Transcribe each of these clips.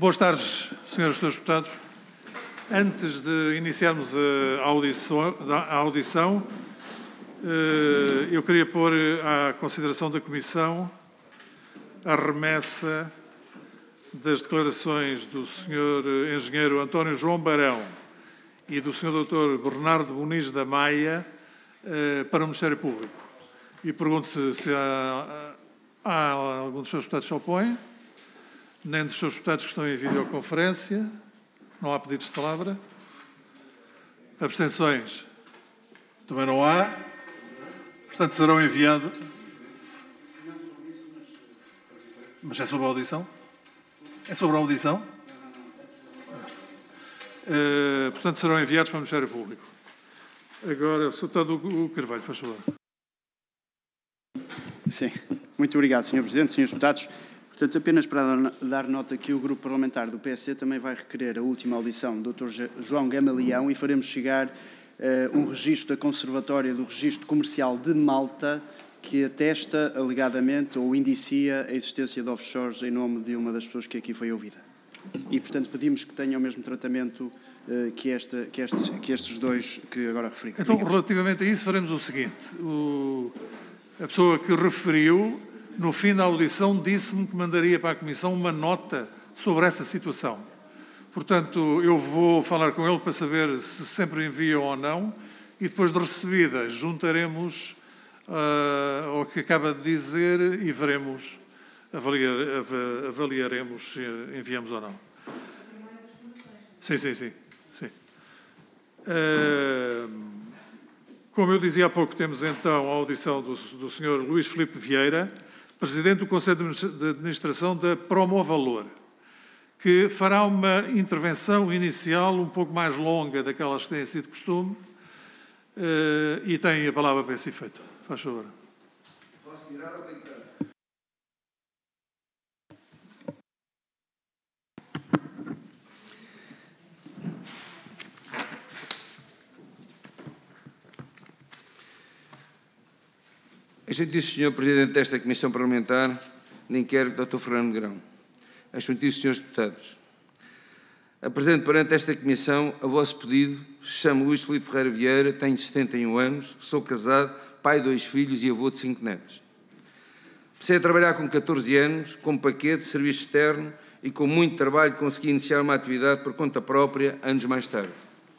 Boas tardes, senhores deputados. Antes de iniciarmos a audição, eu queria pôr à consideração da Comissão a remessa das declarações do Sr. Engenheiro António João Barão e do Sr. Dr. Bernardo Muniz da Maia para o Ministério Público. E pergunto se há algum dos seus deputados que se opõe, nem dos seus deputados que estão em videoconferência. Não há pedidos de palavra. Abstenções? Também não há. Portanto, serão enviados. Mas é sobre a audição? É sobre a audição? Portanto, serão enviados para o Ministério Público. Agora, Sr. Deputado Carvalho, faz favor. Sim. Muito obrigado, Sr. Presidente, Srs. Deputados. Portanto, apenas para dar nota que o Grupo Parlamentar do PSD também vai requerer a última audição do Dr. João Gamaleão e faremos chegar um registro da Conservatória do Registro Comercial de Malta que atesta, alegadamente, ou indicia a existência de offshores em nome de uma das pessoas que aqui foi ouvida. E, portanto, pedimos que tenham o mesmo tratamento que estes dois que agora referi. Então, relativamente a isso, faremos o seguinte. A pessoa que referiu, no fim da audição, disse-me que mandaria para a Comissão uma nota sobre essa situação. Portanto, eu vou falar com ele para saber se sempre enviam ou não e depois de recebida juntaremos ao que acaba de dizer e veremos, avaliaremos se enviamos ou não. Sim. Como eu dizia há pouco, temos então a audição do Sr. Luís Filipe Vieira, Presidente do Conselho de Administração da Promovalor, que fará uma intervenção inicial um pouco mais longa daquelas que têm sido costume e tem a palavra para esse efeito. Faz favor. Posso tirar ou tem que... Excelentíssimo Sr. Presidente desta Comissão Parlamentar de Inquérito, Dr. Fernando Negrão. Excelentíssimos Srs. Deputados. Apresento perante esta Comissão a vosso pedido. Chamo Luís Filipe Ferreira Vieira, tenho 71 anos, sou casado, pai de 2 filhos e avô de 5 netos. Comecei a trabalhar com 14 anos, como paquete, serviço externo e com muito trabalho consegui iniciar uma atividade por conta própria anos mais tarde.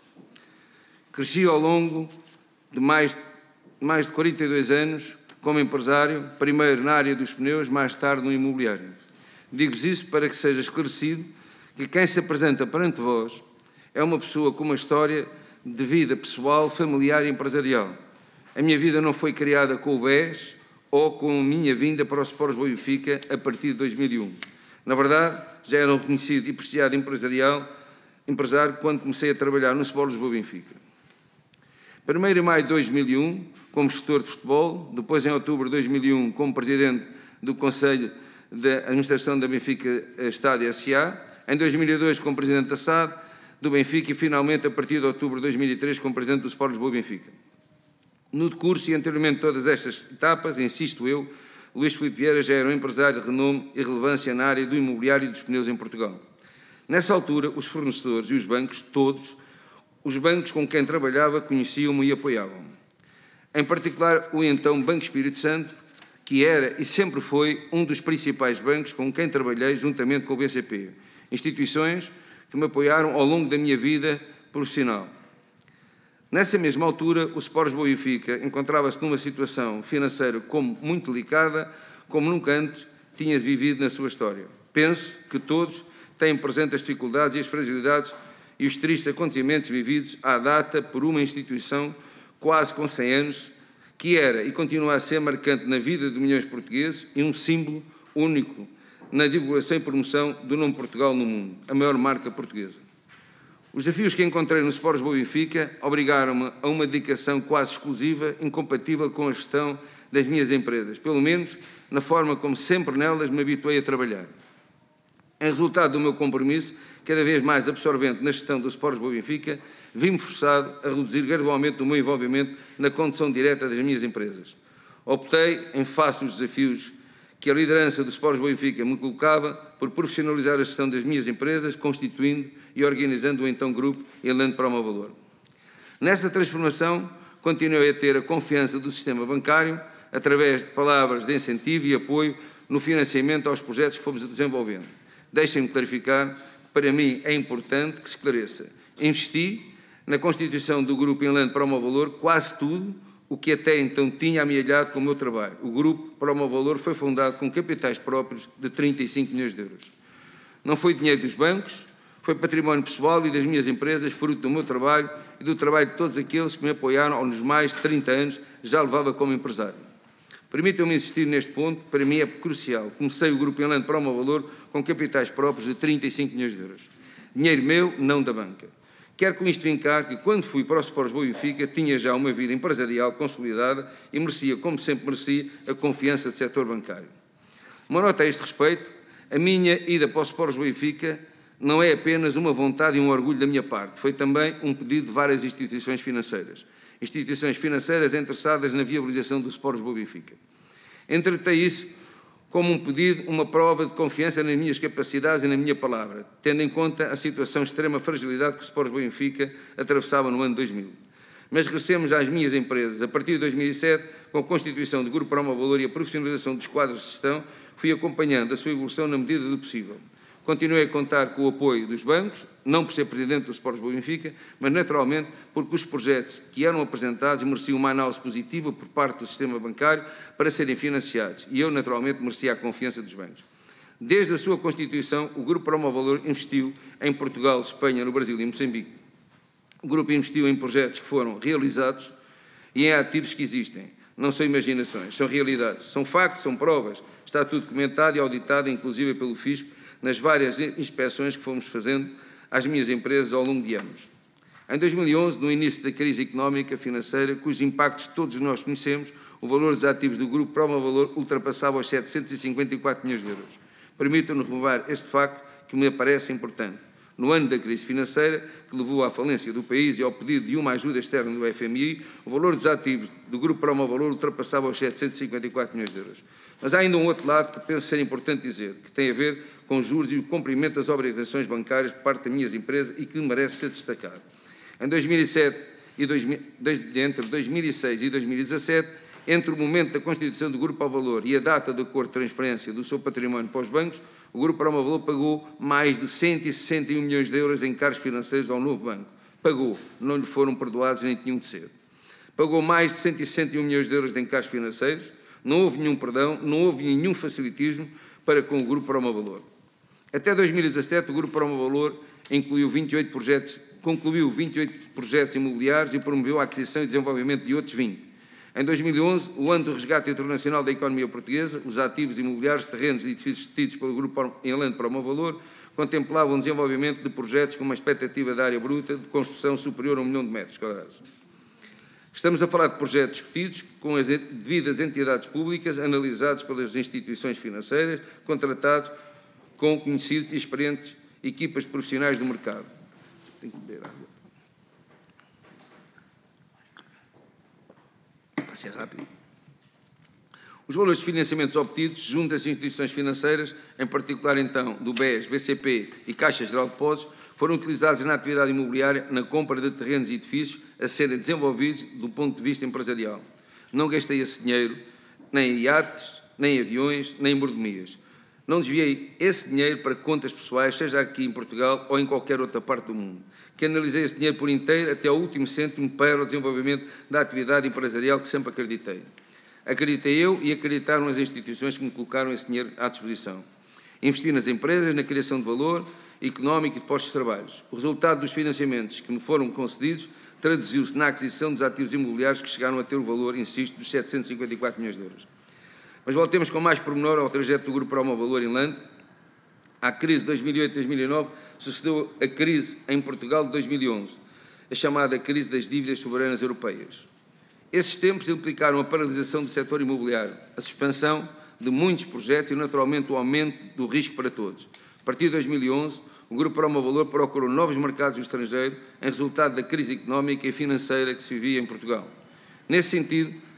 Cresci ao longo de mais de 42 anos como empresário, primeiro na área dos pneus, mais tarde no imobiliário. Digo-vos isso para que seja esclarecido que quem se apresenta perante vós é uma pessoa com uma história de vida pessoal, familiar e empresarial. A minha vida não foi criada com o BES ou com a minha vinda para o Sports Boa Benfica a partir de 2001. Na verdade, já era um reconhecido e prestigiado empresário quando comecei a trabalhar no Sports Boa Benfica. 1º de maio de 2001, como gestor de futebol, depois em outubro de 2001 como presidente do Conselho de Administração da Benfica Estádio S.A., em 2002 como presidente da SAD, do Benfica e finalmente a partir de outubro de 2003 como presidente do Sport Lisboa Benfica. No decurso e anteriormente todas estas etapas, insisto eu, Luís Filipe Vieira já era um empresário de renome e relevância na área do imobiliário e dos pneus em Portugal. Nessa altura, os fornecedores e os bancos, todos, os bancos com quem trabalhava conheciam-me e apoiavam-me. Em particular, o então Banco Espírito Santo, que era e sempre foi um dos principais bancos com quem trabalhei juntamente com o BCP. Instituições que me apoiaram ao longo da minha vida profissional. Nessa mesma altura, o Sports Boa Benfica encontrava-se numa situação financeira muito delicada, como nunca antes tinha vivido na sua história. Penso que todos têm presente as dificuldades e as fragilidades e os tristes acontecimentos vividos à data por uma instituição quase com 100 anos, que era e continua a ser marcante na vida de milhões de portugueses e um símbolo único na divulgação e promoção do nome Portugal no mundo, a maior marca portuguesa. Os desafios que encontrei no Sports Boa Benfica obrigaram-me a uma dedicação quase exclusiva, incompatível com a gestão das minhas empresas, pelo menos na forma como sempre nelas me habituei a trabalhar. Em resultado do meu compromisso, cada vez mais absorvente na gestão do Sports Boa Benfica, vi-me forçado a reduzir gradualmente o meu envolvimento na condução direta das minhas empresas. Optei, em face dos desafios que a liderança do Sports Boa Benfica me colocava por profissionalizar a gestão das minhas empresas, constituindo e organizando o então grupo Enlande Promo Valor. Nessa transformação, continuei a ter a confiança do sistema bancário através de palavras de incentivo e apoio no financiamento aos projetos que fomos desenvolvendo. Deixem-me clarificar, para mim é importante que se esclareça. Investi na constituição do Grupo Enlande Promo Valor quase tudo o que até então tinha amealhado com o meu trabalho. O Grupo Promo Valor foi fundado com capitais próprios de 35 milhões de euros. Não foi dinheiro dos bancos, foi património pessoal e das minhas empresas, fruto do meu trabalho e do trabalho de todos aqueles que me apoiaram aos mais de 30 anos, já levava como empresário. Permitam-me insistir neste ponto, para mim é crucial. Comecei o Grupo Enlande Promo Valor com capitais próprios de 35 milhões de euros. Dinheiro meu, não da banca. Quero com isto vincar que, quando fui para o Sports Boa Benfica, tinha já uma vida empresarial consolidada e merecia, como sempre merecia, a confiança do setor bancário. Uma nota a este respeito, a minha ida para o Sports Boa Benfica não é apenas uma vontade e um orgulho da minha parte, foi também um pedido de várias instituições financeiras interessadas na viabilização do Sports Boa Benfica. Entretei isso como um pedido, uma prova de confiança nas minhas capacidades e na minha palavra, tendo em conta a situação de extrema fragilidade que o Sports Boa Benfica atravessava no ano 2000. Mas regressemos às minhas empresas. A partir de 2007, com a constituição do Grupo Promo Valor e a profissionalização dos quadros de gestão, fui acompanhando a sua evolução na medida do possível. Continuei a contar com o apoio dos bancos, não por ser presidente do Sports Boa Benfica, mas naturalmente porque os projetos que eram apresentados mereciam uma análise positiva por parte do sistema bancário para serem financiados e eu naturalmente merecia a confiança dos bancos. Desde a sua constituição, o Grupo Promo Valor investiu em Portugal, Espanha, no Brasil e Moçambique. O grupo investiu em projetos que foram realizados e em ativos que existem. Não são imaginações, são realidades, são factos, são provas. Está tudo documentado e auditado, inclusive pelo Fisco, nas várias inspeções que fomos fazendo às minhas empresas ao longo de anos. Em 2011, no início da crise económica financeira, cujos impactos todos nós conhecemos, o valor dos ativos do Grupo Promo Valor ultrapassava os 754 milhões de euros. Permitam-nos relevar este facto que me parece importante. No ano da crise financeira, que levou à falência do país e ao pedido de uma ajuda externa do FMI, o valor dos ativos do Grupo Promo Valor ultrapassava os 754 milhões de euros. Mas há ainda um outro lado que penso ser importante dizer, que tem a ver com juros e o cumprimento das obrigações bancárias por parte das minhas empresas e que merece ser destacado. Em 2007 entre 2006 e 2017, entre o momento da constituição do Grupo Promo Valor e a data do acordo de transferência do seu património para os bancos, o Grupo Promo Valor pagou mais de 161 milhões de euros em encargos financeiros ao novo banco. Pagou, não lhe foram perdoados nem tinham de ser. Pagou mais de 161 milhões de euros de encargos financeiros, não houve nenhum perdão, não houve nenhum facilitismo para com o Grupo Promo Valor. Até 2017, o Grupo Promo Valor concluiu 28 projetos imobiliários e promoveu a aquisição e desenvolvimento de outros 20. Em 2011, o ano do resgate internacional da economia portuguesa, os ativos imobiliários, terrenos e edifícios gestidos pelo Grupo Enlande Promo Valor contemplavam o desenvolvimento de projetos com uma expectativa de área bruta de construção superior a 1 milhão de metros quadrados. Estamos a falar de projetos discutidos com as devidas entidades públicas, analisados pelas instituições financeiras, contratados com conhecidos e experientes equipas de profissionais do mercado. Tenho que beber água. Vai ser rápido. Os valores de financiamentos obtidos junto das instituições financeiras, em particular então do BES, BCP e Caixa Geral de Depósitos, foram utilizados na atividade imobiliária na compra de terrenos e edifícios a serem desenvolvidos do ponto de vista empresarial. Não gastei esse dinheiro nem em iates, nem em aviões, nem em mordomias. Não desviei esse dinheiro para contas pessoais, seja aqui em Portugal ou em qualquer outra parte do mundo. Canalizei esse dinheiro por inteiro até ao último cêntimo para o desenvolvimento da atividade empresarial que sempre acreditei. Acreditei eu e acreditaram as instituições que me colocaram esse dinheiro à disposição. Investi nas empresas, na criação de valor económico e de postos de trabalho. O resultado dos financiamentos que me foram concedidos traduziu-se na aquisição dos ativos imobiliários que chegaram a ter o valor, insisto, dos 754 milhões de euros. Mas voltemos com mais pormenor ao trajeto do Grupo Promo Valor Enlande. À crise de 2008-2009 sucedeu a crise em Portugal de 2011, a chamada crise das dívidas soberanas europeias. Esses tempos implicaram a paralisação do setor imobiliário, a suspensão de muitos projetos e, naturalmente, o aumento do risco para todos. A partir de 2011, o Grupo Promo Valor procurou novos mercados no estrangeiro em resultado da crise económica e financeira que se vivia em Portugal. Nesse sentido,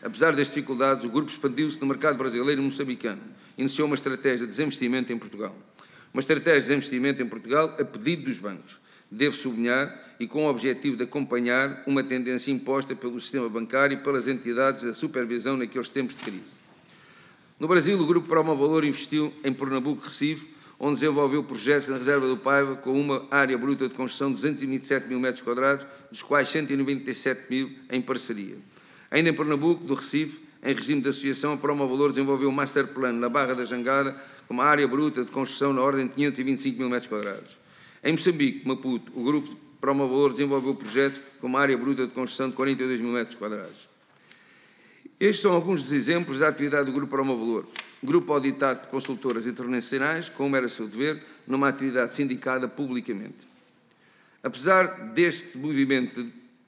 Apesar das dificuldades, o grupo expandiu-se no mercado brasileiro e moçambicano. Iniciou uma estratégia de desinvestimento em Portugal. Uma estratégia de desinvestimento em Portugal a pedido dos bancos. Devo sublinhar, e com o objetivo de acompanhar uma tendência imposta pelo sistema bancário e pelas entidades da supervisão naqueles tempos de crise. No Brasil, o Grupo Promovalor investiu em Pernambuco, Recife, onde desenvolveu projetos na reserva do Paiva com uma área bruta de construção de 227 mil metros quadrados, dos quais 197 mil em parceria. Ainda em Pernambuco, do Recife, em regime de associação, a Promovalor desenvolveu um master plan na Barra da Jangada com uma área bruta de construção na ordem de 525 mil metros quadrados. Em Moçambique, Maputo, o Grupo Promovalor desenvolveu projetos com uma área bruta de construção de 42 mil metros quadrados. Estes são alguns dos exemplos da atividade do Grupo Promovalor. Grupo auditado por consultoras internacionais, como era seu dever, numa atividade sindicada publicamente. Apesar deste movimento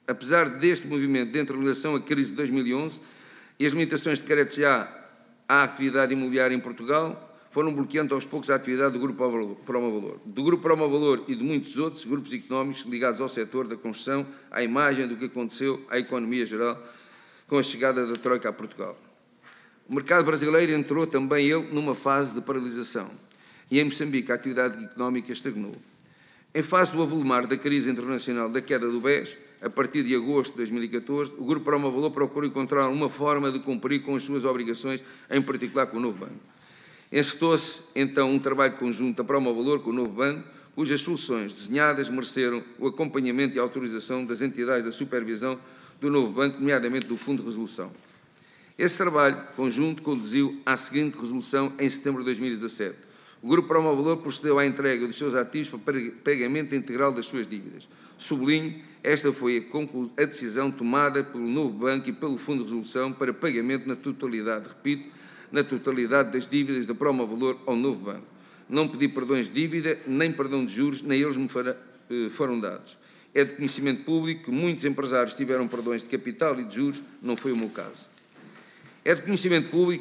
de interligação à crise de 2011 e as limitações de caráter à atividade imobiliária em Portugal, foram bloqueando aos poucos a atividade do Grupo Promovalor. Do Grupo Promovalor e de muitos outros grupos económicos ligados ao setor da construção, à imagem do que aconteceu à economia geral com a chegada da Troika a Portugal. O mercado brasileiro entrou também ele numa fase de paralisação e em Moçambique a atividade económica estagnou. Em face do avolumar da crise internacional da queda do BES, a partir de agosto de 2014, o Grupo Promovalor procurou encontrar uma forma de cumprir com as suas obrigações, em particular com o novo banco. Encetou-se, então, um trabalho conjunto da Promovalor com o novo banco, cujas soluções desenhadas mereceram o acompanhamento e a autorização das entidades da supervisão do novo banco, nomeadamente do Fundo de Resolução. Esse trabalho conjunto conduziu à seguinte resolução em setembro de 2017. O Grupo Promovalor procedeu à entrega dos seus ativos para pagamento integral das suas dívidas. Sublinho, esta foi a decisão tomada pelo novo banco e pelo Fundo de Resolução para pagamento na totalidade, repito, na totalidade das dívidas da Promovalor ao novo banco. Não pedi perdões de dívida, nem perdão de juros, nem eles me foram dados. É de conhecimento público que muitos empresários tiveram perdões de capital e de juros, não foi o meu caso. É de conhecimento público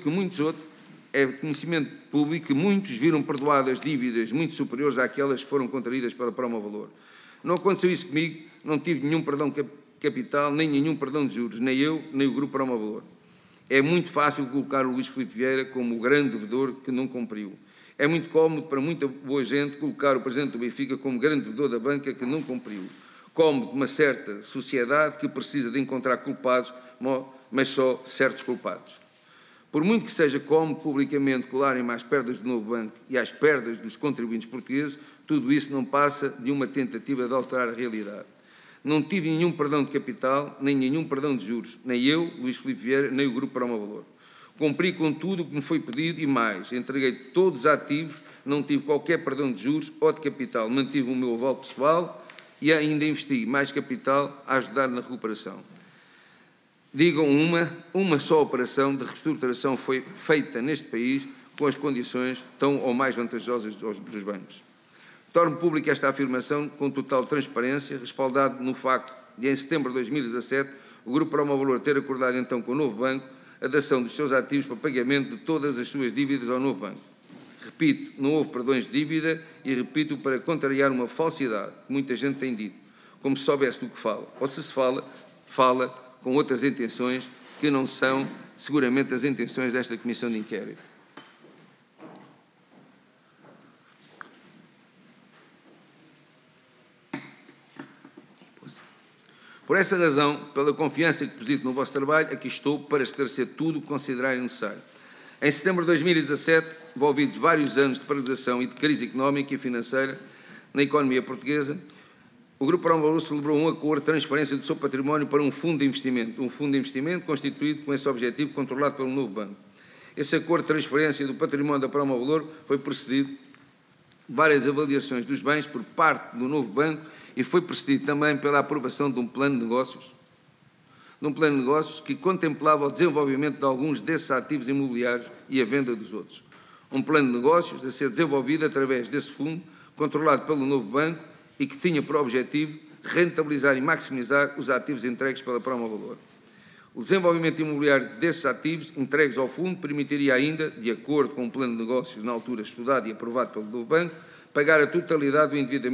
que muitos viram perdoadas dívidas muito superiores àquelas que foram contraídas pela Promovalor. Não aconteceu isso comigo, não tive nenhum perdão de capital, nem nenhum perdão de juros, nem eu, nem o Grupo Promovalor. É muito fácil colocar o Luís Filipe Vieira como o grande devedor que não cumpriu. É muito cómodo para muita boa gente colocar o Presidente do Benfica como grande devedor da banca que não cumpriu. Cómodo de uma certa sociedade que precisa de encontrar culpados, mas só certos culpados. Por muito que seja cómodo publicamente colarem às perdas do novo banco e às perdas dos contribuintes portugueses, tudo isso não passa de uma tentativa de alterar a realidade. Não tive nenhum perdão de capital, nem nenhum perdão de juros, nem eu, Luís Filipe Vieira, nem o Grupo Promovalor. Cumpri com tudo o que me foi pedido e mais, entreguei todos os ativos, não tive qualquer perdão de juros ou de capital, mantive o meu aval pessoal e ainda investi mais capital a ajudar na recuperação. Digam uma só operação de reestruturação foi feita neste país com as condições tão ou mais vantajosas dos bancos. Torno pública esta afirmação com total transparência, respaldado no facto de, em setembro de 2017, o Grupo Promovalor ter acordado então com o novo banco a dação dos seus ativos para pagamento de todas as suas dívidas ao novo banco. Repito, não houve perdões de dívida e repito para contrariar uma falsidade que muita gente tem dito, como se soubesse do que fala. Ou se fala, fala com outras intenções que não são seguramente as intenções desta Comissão de Inquérito. Por essa razão, pela confiança que deposito no vosso trabalho, aqui estou para esclarecer tudo o que considerarem necessário. Em setembro de 2017, envolvidos vários anos de paralisação e de crise económica e financeira na economia portuguesa, o Grupo Promovalor celebrou um acordo de transferência do seu património para um fundo de investimento constituído com esse objetivo, controlado pelo novo banco. Esse acordo de transferência do património da Promovalor foi precedido de várias avaliações dos bens por parte do novo banco e foi precedido também pela aprovação de um plano de negócios, que contemplava o desenvolvimento de alguns desses ativos imobiliários e a venda dos outros. Um plano de negócios a ser desenvolvido através desse fundo, controlado pelo novo banco e que tinha por objetivo rentabilizar e maximizar os ativos entregues pela Promovalor. O desenvolvimento imobiliário desses ativos entregues ao fundo permitiria ainda, de acordo com o plano de negócios na altura estudado e aprovado pelo novo banco, pagar a totalidade do endividamento